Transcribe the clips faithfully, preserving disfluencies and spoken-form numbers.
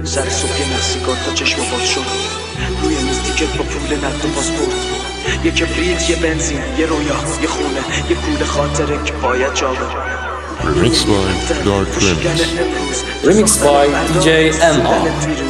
سر صبح یه نفسیگار تا چشم باز شد، روی میز تیکت با پول نقد و پاسپورت، یه کبریت، یه بنزین، یه رویا، یه خونه، یه کوله خاطره که باید جا بره. Remix by Dark Remix. Remix by دی جی ام آر.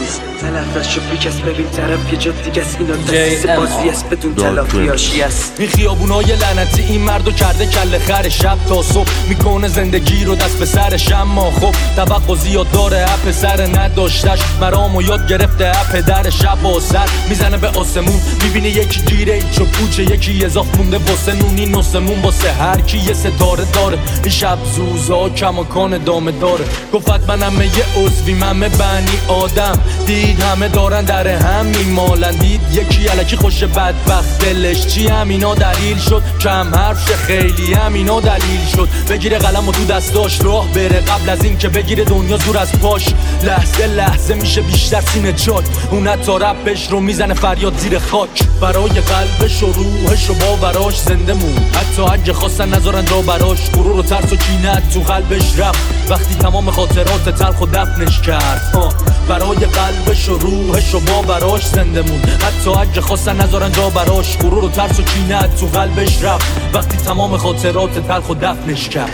تلفش شو بیکس ببین طرف یه جا دیگه است، اینا دست بازی است بدون Dark تلافیاشی است. این خیابونای لعنتی این مردو کرده کله خر، شب تا صبح میکنه زندگی رو دست به سرش، اما خب توقع زیاد داره اپ سر نداشتش، مرامو یاد گرفته اپ در شب و سر میزنه به آسمون، میبینه یکی گیره ایچ و پوچه، یکی اضاف مونده واسه نونی نسمون، واسه هر کی یه ستاره داره. این شب زوزا کماکان دامه داره، گفت منم یه عضوی همه بنی آدم، دید همه دارن در هم میمالن، دید یکی الکی خوش بدبخت دلش چی، همینا دلیل شد کم حرف شه، خیلی همینا دلیل شد بگیره قلم و تو دستاش راه بره، قبل از این که بگیره دنیا زور از پاش، لحظه لحظه میشه بیشتر سینه چاک، اون حتی رپش رو میزنه فریاد زیر خاک، برای قلبش و روحش و باوراش زنده مون، حتی اگه خواستن نذارن جا براش، غرور و ترس و کینه تو قلبش رفت وقتی تمام خاطرات تلخ و دفنش کرد. آه. برای قلبش و روحش و باوراش زنده مون، حتی اگه خواستن نذارن جا براش، غرور و ترس و کینه تو قلبش رفت وقتی تمام خاطرات تلخ و دفنش کرد.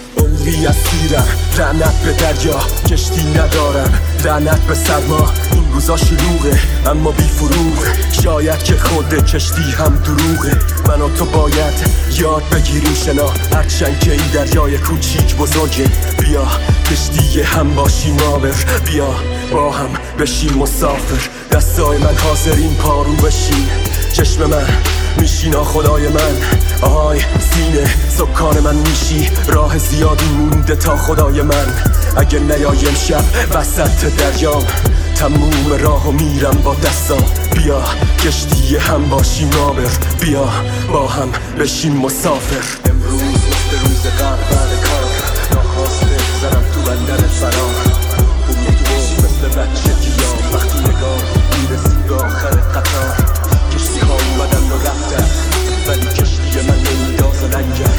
عمری اسیرم، لعنت به دریا، کشتی ندارم، لعنت به سرما، این روزا شلوغه اما بی فروغه، شاید که خود کشتی هم دروغه، من و تو باید یاد بگیریم شنا، هرچند که این دریای کوچیک بزرگه، بیا کشتی هم باشیم آور، بیا با هم بشیم مسافر، دستای من حاضرین پارو بشین، چشم من میشینا خدای من، آهای سینه سکان من میشی، راه زیادی مونده تا خدای من، اگه نیایم شب وسط دریام، تموم راهو میرم با دستام، بیا کشتی هم باشیم آبر، بیا با هم بشیم مسافر. امروز مثل روز قبل بعد کار، ناخواسته زنم تو بندر فرار، اون تو مثل بچه گیام، وقتی نگاه میرسی به آخر قطار، کشتی ها اومدن و رفتن ولی کشتی من نمیداز لنگر،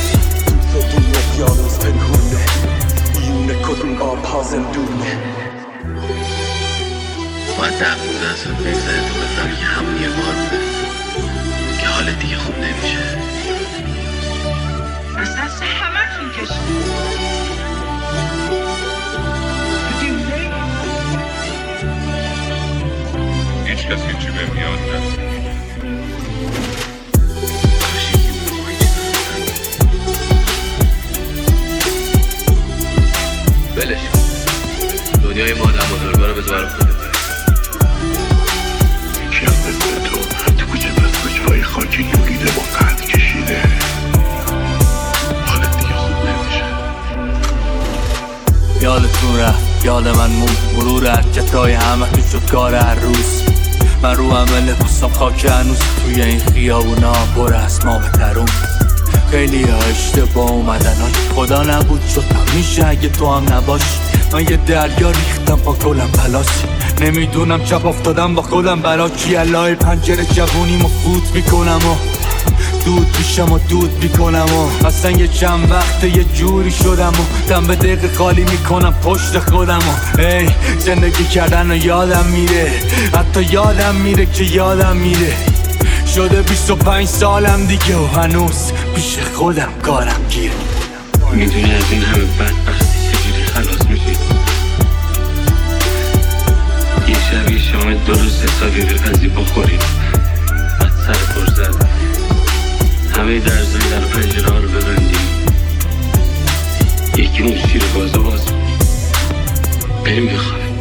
تو تو اقیانوس پنهونه، میونه کدوم آب ها زندونه، باید ده بوده اصلا بگذاره تو بفهمی که همون یه بار بوده که حال دیگه خوب نمیشه. اصلا همه تون کشتی هیچ کسی چی به میاد نه. بلش دنیای ما آدم بزرگا رو بذار برای خودت، یکی هم مثل تو تو کوچه پس کوچه‌های خاکی لولیده با قد کشیده، حالت دیگه خوب نمیشه. یادتون رفت یاد من مون، مرور حرکتای همه تو شد کار هر روز، من رو همه لباسم خاک هنوز، توی این خیابونا پر از ما به ترون، خیلی ها اشتباه اومدن خدا نبود شد میشه اگه تو هم نباشی، من یه دریا ریختم با کلم پلاسی، نمیدونم چپ افتادم با خودم برا کی، الهی پنجره جوونیمو فوت میکنم و دود میشم و دود میکنم و اصلا یه چند وقت یه جوری شدم و دم به دقیقه خالی میکنم پشت خودم و ای زندگی کردن و یادم میره، حتی یادم میره که یادم میره، شده بیست و پنج سالم دیگه و هنوز پیش خودم کارم گیره. میدونی از این همه بدبختی چجوری خلاص میشی؟ یه شب یه شام درست حسابی بپزی بخوریم، بعد سر پر زد همه درزای در پنجره ها رو ببندیم، یکی اون شیر بازو باز بریم بخوابیم.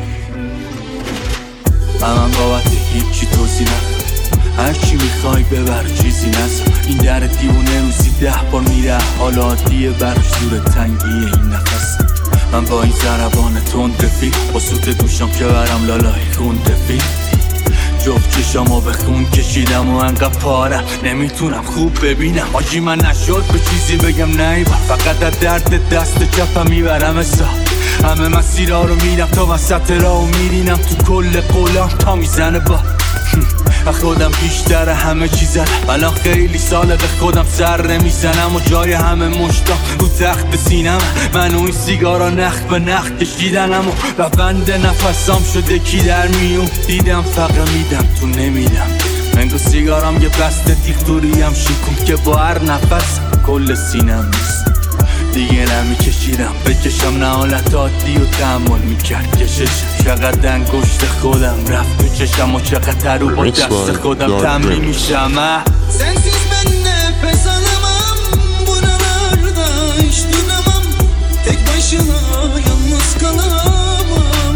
من بابت هیچی توضیح نکن، هرچی میخوای ببر چیزی نزا، این در دیوونه روزی ده بار میره، حالا عادیه براش دور تنگیه این نفس، من با این ضربان تند رفیق با سوت دوشم که برم لالای خون رفیق، جفت چشامو به خون کشیدم و انقدر پارم نمیتونم خوب ببینم، آجی من نشد به چیزی بگم نیبا، فقط از درد دست چپم میبرم حساب، همه مسیرها رو میرم تا وسط راه و میرینم تو کل قولان تا میزنه با خودم بیشتر همه چیزم الان خیلی ساله به خودم سر نمیزنم و جای همه مشتاق رو تخت سینم من و این سیگارا نخ به نخ کشیدنم و روند نفسام شده کی در میون دیدم فقط میدم تو نمیدم منگو سیگارم یه بسته دیختوریم شکم که با هر نفس کل سینم نیست دیگه نمیکشیدم بکشم نه حالت عادی و تحمل میکرد کششم چقدر انگشت خودم رفت تو چشم و چقدر رو با دست خودم تمرین میشم Sensiz ben nefes alamam buralarda hiç duramam tek başına yalnız kalamam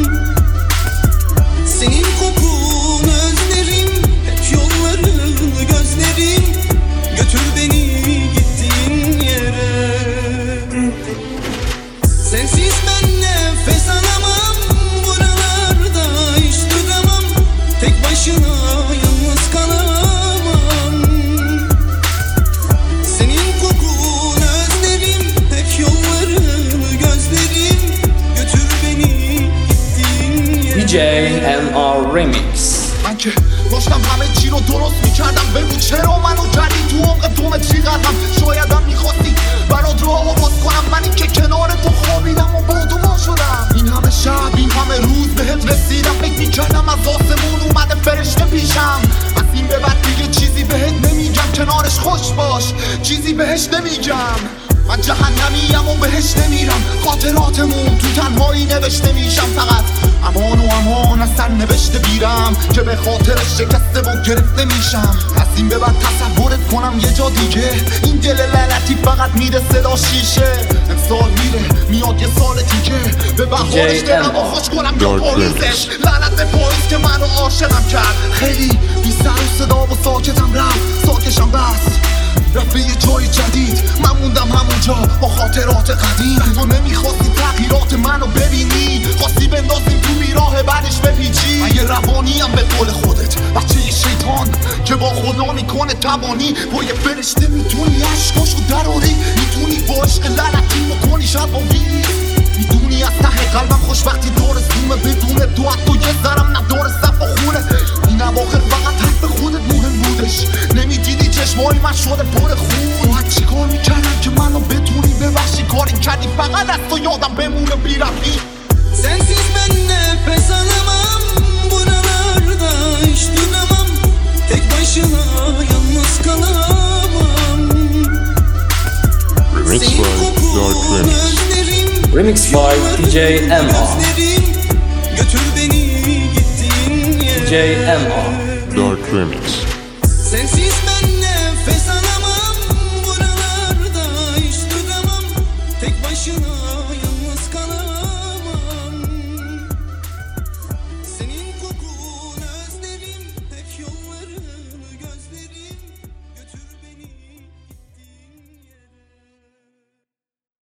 senin kokun özlerim hep yolların gözlerim götür beni gittiğin yere Sensiz ben nefes alamam buralarda hiç duramam tek başına yalnız kalamam Senin kokun özlerim hep yollarını gözlerim götür beni gittiğin yere دی جی ام آر Remix من که داشتم همه چی رو درست میکردم بگو چرا منو کردی تو عمق دوم چیقدرم شایدم میخواستی برات رو هوا باز کنم من این که کنار تو خوابیدم و با تو ما شدم این همه شب این همه روز بهت رسیدم فکر میکردم از آسمون اومده فرشته پیشم از این به بعد دیگه چیزی بهت نمیگم کنارش خوش باش چیزی بهش نمیگم من جهنمیم و بهش نمیرم خاطراتمون تو تنهایی نوشته میشم فقط امان و امان از سر نوشته بیرم که به خاطرش شکسته و گرفته میشم از این به بعد تصورت کنم یه جا دیگه این دل لعنتی فقط میده صدا شیشه امسال میره میاد یه سال دیگه به بهارش دلم و خوش کنم یا پاییزش لعنت به پاییز که منو عاشقم کرد خیلی بی سر و صدا و ساکتم رفت ساکشم بس رفت به یه جای جدید من موندم همونجا با خاطرات قدیم تو نمیخواستی تغییرات منو ببینی خواستی بندازیم تو بیراه بعدش بپیچی من یه روانیم به قول خودت بچه یه شیطان که با خدا میکنه توانی با یه فرشته میتونی عشقاشو دراری میتونی با عشق لعنتی بکنی شباوی میدونی از ته قلبم خوشبختی دور زومه بدون تو حتی یه ذرم نداره صف و خونه این اواخر فقط حرف خودت مهم بودش نمیدیدی چشمای من شده پر خون باید چی کار میکردم که منو بتونی ببخشی کاری کردی فقط از تو یادم بمونه بیرفی Sensiz ben nefes alamam buralarda hiç duramam tek başına yalnız kalamam Remix Senin by kokun Dark Remix. özlerim Remix by دی جی ام آر gözlerim götür beni gittiğin yere دی جی ام آر Dark Remix. Sensiz ben